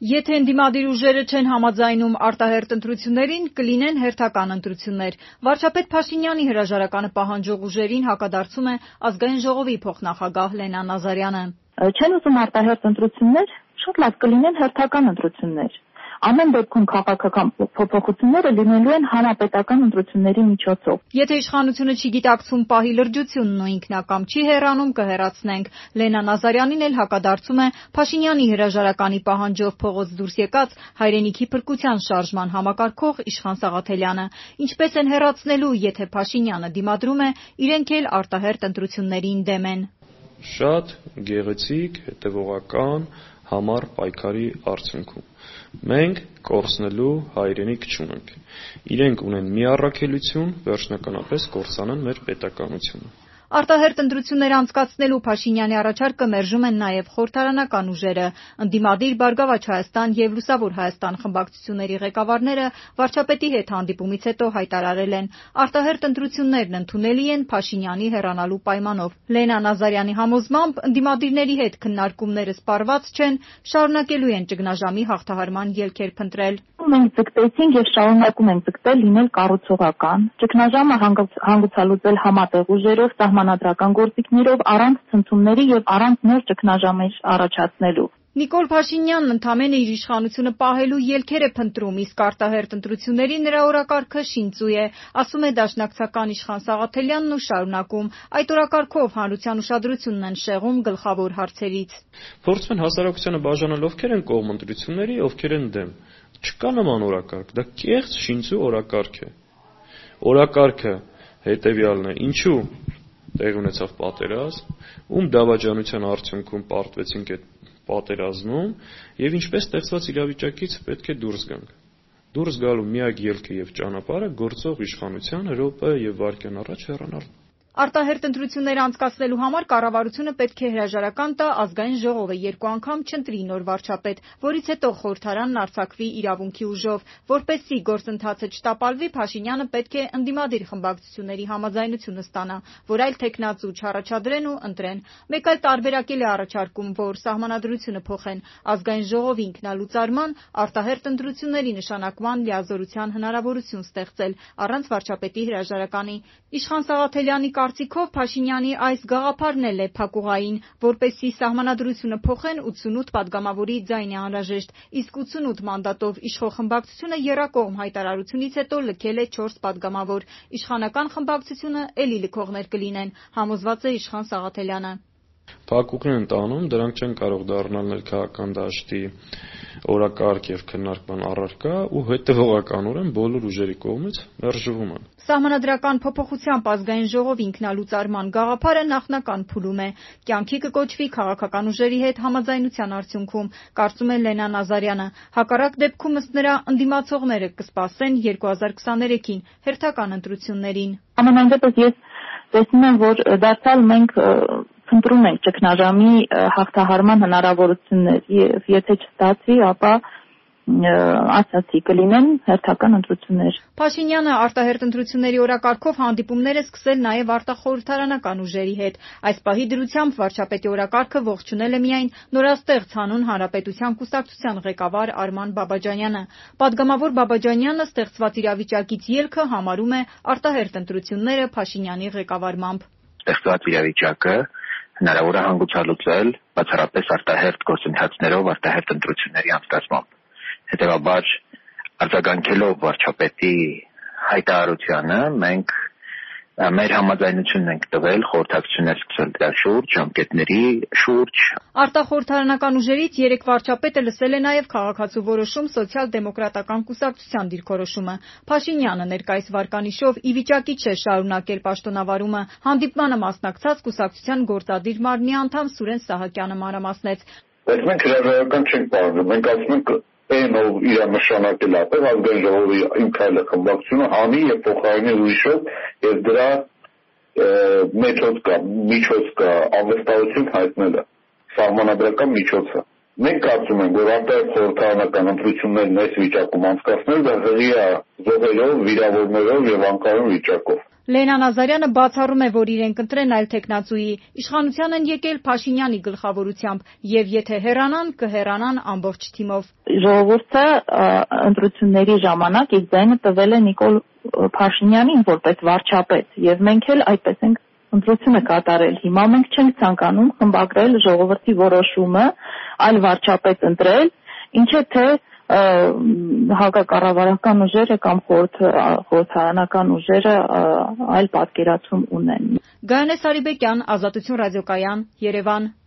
Եթե ընդդիմադիր ուժերը չեն համաձայնում արտահերթ ընտրություններին, կլինեն հերթական ընտրություններ։ Վարչապետ Փաշինյանի հրաժարականը պահանջող ուժերին հակադարձում է Ազգային ժողովի փոխնախագահ Լենա Նազարյանը։ Չեն ուզում արտահերթ ընտրություններ, շատ լավ կլինեն հերթական ընտրություններ։ Ամեն դեպքում քաղաքական փոփոխությունները լինելու են հանրապետական ընտրությունների միջոցով։ Եթե իշխանությունը չի գիտակցում պահի լրջությունն ու ինքնակամ չի հեռանում, կհեռացնենք։ Լենա Նազարյանին էլ հակադարձում է Փաշինյանի հրաժարականի պահանջով փողոց դուրս եկած հայրենիքի փրկության շարժման համակարգող Իշխան Սաղաթելյանը։ Ինչպես են հեռացնելու, եթե Փաշինյանը դիմադրում է, իրենք էլ արտահերթ ընտրություններին դեմ են։ Շատ գեղեցիկ, հետևողական, համառ պայքարի արդյունքում մենք կորցնելու հայրենիք չունենք։ Իրենք ունեն մի առաքելություն, վերջնականապես կորցանեն մեր պետականությունը։ Արտահերթ ընտրություններ անցկացնելու Փաշինյանի առաջարկը մերժում են նաև խորհրդարանական ուժերը։ Ընդդիմադիր Բարգավաճ Հայաստան եւ Լուսավոր Հայաստան խմբակցությունների ղեկավարները վարչապետի հետ հանդիպումից հետո հայտարարել են, արտահերթ ընտրություններն ընդունելի են Փաշինյանի հեռանալու պայմանով։ Լենա Նազարյանի համոզմամբ ընդդիմադիրների հետ քննարկումները սպառված չեն, շարունակելու են ճգնաժամի հաղթահարման ելքեր փնտրել։ Մենք ձգտեցինք եւ շարունակում ենք ձգտել լինել կառուցողական, ճգնաժամը հանգուցալուծել համատեղ ուժերով, սահմանադրական գործիքներով, առանց ցնցումների եւ առանց նոր ճգնաժամեր առաջացնելու։ Նիկոլ Փաշինյանն ընդամենը իր իշխանությունը պահելու ելքեր է փնտրում, իսկ արտահերթ ընտրությունների նրա օրակարգը շինծու է, ասում է դաշնակցական Իշխան Սաղաթելյանն ու շարունակում. այդ օրակարգով հանրության ուշադրությունն են շեղում գլխավոր հարցերից։ Փորձում են հասարակությանը բաժանել ովքեր են կողմ ընտրությունների, ովքեր են դեմ։ Չկա նման օրակարգ, դա կեղծ շինծու օրակարգ է։ Օրակարգը հետևյալն է, ինչու տեղ ունեցավ պատերազմ, ում դավաճանության արդյունքում պարտվեցինք այդ պատերազմում եւ ինչպես ստեղծված իրավիճակից պետք է դուրս գանք։ Դուրս գալու միակ ելքը եւ ճանապարհը գործող իշխանության րոպե եւ վայրկյան առաջ հեռանալ։ Արտահերթ ընտրություններ անցկացնելու համար կառավարությունը պետք է հրաժարական տա Ազգային ժողովը 2 անգամ չընտրի նոր վարչապետ, որից հետո խորհրդարանն արձակվի իրավունքի ուժով, որպեսզի գործընթացը չտապալվի, Փաշինյանը պետք է ընդդիմադիր խմբակցությունների համաձայնությունը ստանա, որ այլ թեկնածու չառաջադրեն ու ընտրեն։ Մեկ այլ տարբերակել է առաջարկում, որ սահմանադրությունը փոխեն Ազգային ժողովի ինքնալուծարման, արտահերթ ընտրությունների նշանակման լիազորության հնարավորություն ստեղծել առանց վարչապետի հրաժարականի։ Իշխան Սաղաթելյանի կարծիքով Փաշինյանի այս գաղափարն էլ է փակուղային, որպեսզի սահմանադրությունը փոխեն 88 падգամավորի ձայն է անհրաժեշտ, իսկ 88 մանդատով իշխող խմբակցությունը եռակողմ հայտարարությունից հետո լքել է 4 падգամավոր, իշխանական խմբակցությունը էլի լքողներ կլինեն, համոզված է Իշխան Սաղաթելյանը։ Փակուղին են տանում, դրանք չեն կարող դառնալ ներքաղաքական դաշտի օրակարգ եւ քննարկման առարկա ու հետեւողականորեն բոլոր ուժերի կողմից մերժվում են։ Սահմանադրական փոփոխությամբ Ազգային ժողովի ինքնալուծարման գաղափարը նախնական փուլում է, կյանքի կկոչվի քաղաքական ուժերի հետ համաձայնության արդյունքում, կարծում է Լենա Նազարյանը։ Հակառակ դեպքում ըստ նրա ընդդիմացողները կսպասեն 2023-ին հերթական ընտրություններին։ Ամենայնպես ես տեսնում եմ, որ դարձյալ մենք փնտրում ենք ճգնաժամի հաղթահարման հնարավորություններ եւ եթե չստացվի, ապա ասացի կլինեն հերթական ընտրություններ։ Փաշինյանը արտահերթ ընտրությունների օրակարգով հանդիպումներ է սկսել նաև արտախորհրդարանական ուժերի հետ։ Այս պահի դրությամբ վարչապետի օրակարգը ողջունել է միայն նորաստեղծ հանուն հանրապետության կուսակցության ղեկավար Արման Բաբաջանյանը։ Պատգամավոր Բաբաջանյանը ստեղծված իրավիճակից ելքը համարում է արտահերթ ընտրությունները Փաշինյանի ղեկավարմամբ։ Ստեղծված իրավիճակը հնարավոր է հանգուցալուծել բացառապես արտահերթ գործընթացներով, արտահերթ ընտրությունների անցկացմամբ։ Հետևաբար, արձագանքելով վարչապետի հայտարարությանը, մենք մեր համաձայնությունն ենք տվել, խորհրդակցություններ սկսել դրա շուրջ, ժամկետների շուրջ։ Արտախորհրդարանական ուժերից 3 վարչապետը լսել է նաև քաղաքացու որոշում սոցիալ-դեմոկրատական կուսակցության դիրքորոշումը։ Փաշինյանը ներկայիս վարկանիշով ի վիճակի չէ շարունակել պաշտոնավարումը։ Հանդիպմանը մասնակցած կուսակցության գործադիր մարմնի անդամ Սուրեն Սահակյանը մանրամասնեց. Բայց մենք հրաժարական չենք պահանջում, մենք ասում ենք այն ով իր նշանակել ապեր Ազգային ժողովի ինքնայլ խմբակցությունը հանի եւ փոխարինի ուրիշով եւ դրա միջոց կա անվստահություն հայտնելը սահմանադրական միջոցը։ Մենք կարծում ենք, որ արտահերթ խորհրդարանական ընտրություններն այս վիճակում անցկացնել դա հղի է զոհերով, վիրավորներով եւ անկարուն վիճակով։ Լենա Նազարյանը բացառում է, որ իրենք ընտրեն այլ թեկնածուի, իշխանության են եկել Փաշինյանի գլխավորությամբ եւ եթե հեռանան, կհեռանան ամբողջ թիմով։ Ժողովուրդը ընտրությունների ժամանակ իր ձայնը տվել է Նիկոլ Փաշինյանին որպես վարչապետ եւ մենք էլ այդպես ենք ընտրությունը կատարել։ Հիմա մենք չենք ցանկանում խմբագրել ժողովրդի որոշումը այլ վարչապետ ընտրել, ինչը թե հակակառավարական ուժերը կամ խորհրդարանական ուժերը այլ պատկերացում ունեն։ Գայանե Սարիբեկյան, Ազատություն ռադիոկայան, Երևան։